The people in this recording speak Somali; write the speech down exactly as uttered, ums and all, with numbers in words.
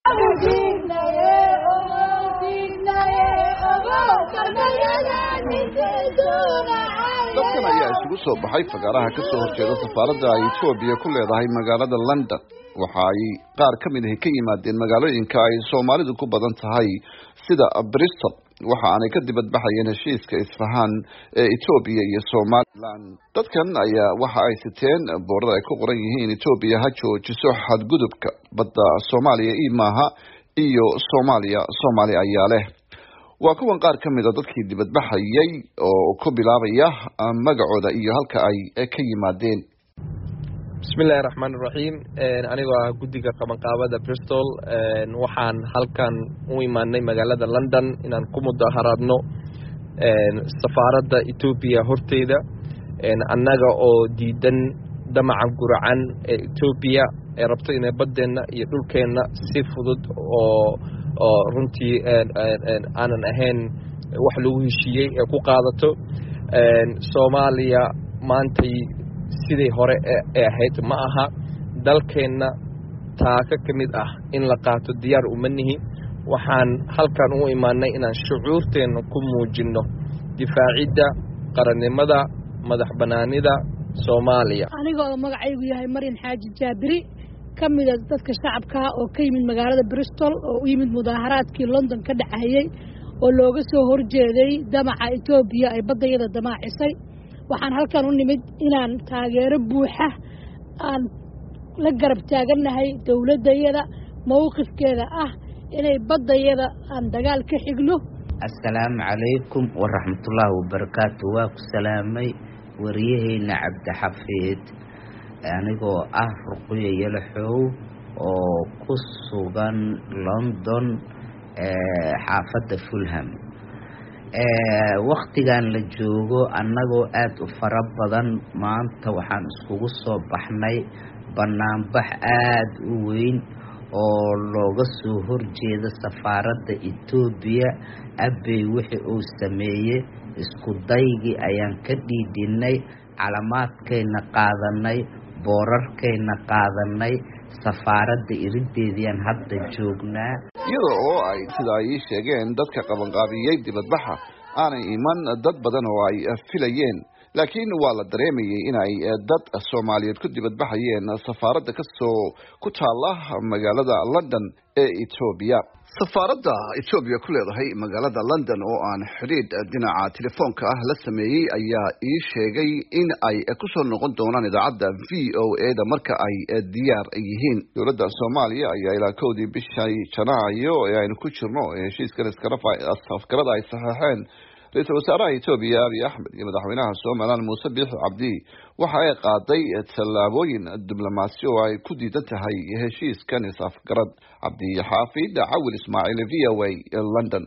dadkan ayaa isugu soo baxay fagaaraha ka soo horjeeda safaaradda ay Itoobiya ku leedahay magaalada London. waxa ay qaar ka mid ah ka yimaadeen magaalooyinka ay Soomaalidu ku badan tahay sida Bristol. waxa aanay ka dibad baxayeen heshiiska isfahan ee Itoobiya iyo Somaliland. dadkan ayaa waxa ay siteen boorar ay ku qoran yihiin Itoobiya ha joojiso xadgudubka badda Soomaaliya iimaha iyo Soomaaliya Soomaali ayaa leh. waa kuwan qaar ka mid ah dadkii dibad baxayay oo ku bilaabaya magacooda iyo halka ay ka yimaadeen. bismillaahir rahmaanir rahiim. aniga gudiga qabanqaabada Bristol waxaan halkan u imaanay magaalada London inaan ku mudaharaadno safaaradda Itoobiya horteeda annaga oo diidan damacan guracan ee Itoobiya ee rabto inay badeena iyo dhulkeena si fudud oo oo runtii aanan ahayn wax lagu heshiiyey ee ku qaadato. Soomaaliya maantay sidii hore ee ahayd ma aha. dalkeena taaka kamid ah in la qaato diyaar uma nihi. waxaan halkan u imaanay inaan shucuurteena ku muujino difaacidda qarannimada madax banaanida Soomaaliya. aniga oo magacaygu yahay Marin Xaaji Jaabiri kamid ah dadka shacabka oo ka yimid magaalada Bristol oo u yimid mudaharaadkii London ka dhacayay oo looga soo horjeeday damaca Itoobiya ay badayada damaacisay. waxaan halkan u nimid inaan taageero buuxa aan la garab taaganahay dawladayada mowqifkeeda ah inay badayada aan dagaal ka xigno. assalaamu calaykum wa rahmatullaahi wa barakaatuh. waa ku salaamay wariyaheyna Cabdixafiid anigoo ah Ruqayya Yalaxow oo ku sugan London ee xaafadda Fulham. ee waqtigan la joogo annagoo aad u fara badan maanta waxaan iskugu soo baxnay banaanbax aad u weyn oo looga soo horjeeda safaaradda Itoobiya Abiy wixii uu sameeyay isku daygii ayaan ka dhiidinay calaamaadkeena qaadanay boorarkeena qaadanay safaaradda irideediyaan hadda joognaa. iyada oo ay sida ay sheegeen dadka qabanqaabiyay dibadbaxa aanay iman dad badan oo ay filayeen laakiin waa la dareemayay in ay dad Soomaaliyeed ku dibadbaxayeen safaaradda ka soo ku taala magaalada London ee Itoobiya. safaaradda Itoobiya ku leedahay magaalada London oo aan xiriir dhinaca telefoonka ah la sameeyay ayaa ii sheegay in ay ku soo noqon doonaan idaacadda V O A da marka ay diyaar yihiin. dowladda Soomaaliya ayaa ilaa kowdii bishii Janaayo ee aynu ku jirno heshiiska isafgarada ay saxeexeen ra'iisul wasaaraha Itoobiya Abiy Ahmed iyo madaxweynaha Soomaaliland Muuse Biixi Cabdi waxa ay qaaday tallaabooyin diblomaasi oo ay ku diidan tahay heshiiskan isafgarad. Cabdi Xaafid Cawil Ismaaciil V O A London.